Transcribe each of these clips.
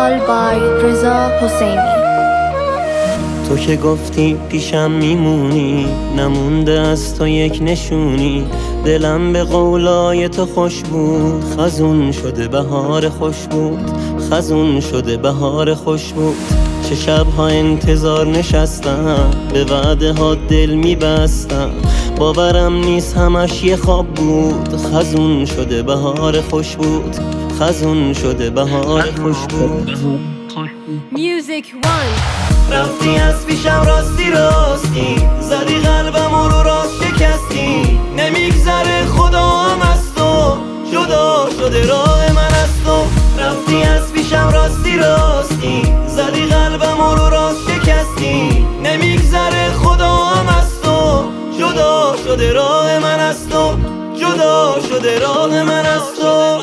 all by رضا حسینی. تو که گفتی پیشم میمونی، نمونده از تو یک نشونی. دلم به قولای تو خوش بود، خزون شده بهار خوش بود، خزون شده بهار خوش بود. چه شبها انتظار نشستم، به وعده ها دل میبستم. باورم نیست همش یه خواب بود، خزون شده بهار خوش بود، خزون شده بهار خوش بود. Music one. رفتی از پیشم راستی راستی، زدی قلبم رو راست شکستی. نمیگذره خدا هم از تو، جدا شده راه من از تو. رفتی از پیشم راستی راستی، زدی قلبم رو راست شکستی. نمیگذره خدا هم از تو، جدا شده راه من از تو، جدا شده راه من از تو.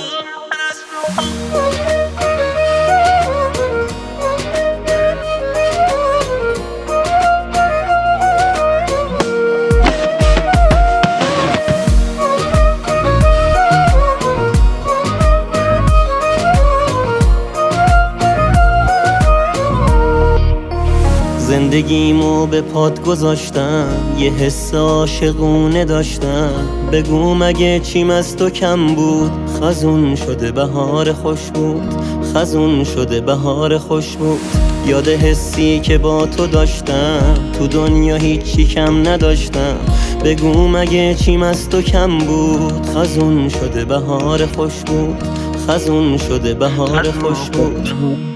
زندگیمو به پات گذاشتم، یه حس عاشقونه داشتم. بگو مگه چیم از تو کم بود، خزون شده بهار خوش بود، خزون شده بهار خوش بود. یاد حسی که با تو داشتم، تو دنیا هیچی کم نداشتم. بگو مگه چیم از تو کم بود، خزون شده بهار خوش بود، خزون شده بهار خوش بود.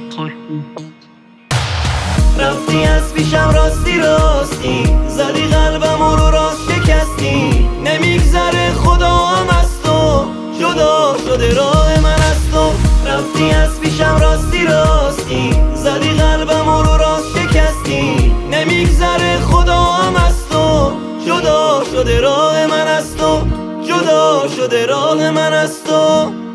رفتی از پیشم راستی راستی، زدی قلبم رو راست شکستی. نمیگذره خدا هم از تو، جدا شده راه من از تو. رفتی از پیشم راستی راستی، زدی قلبم رو راست شکستی. نمیگذره خدا هم از تو، جدا شده راه من از تو، جدا شده راه من از تو.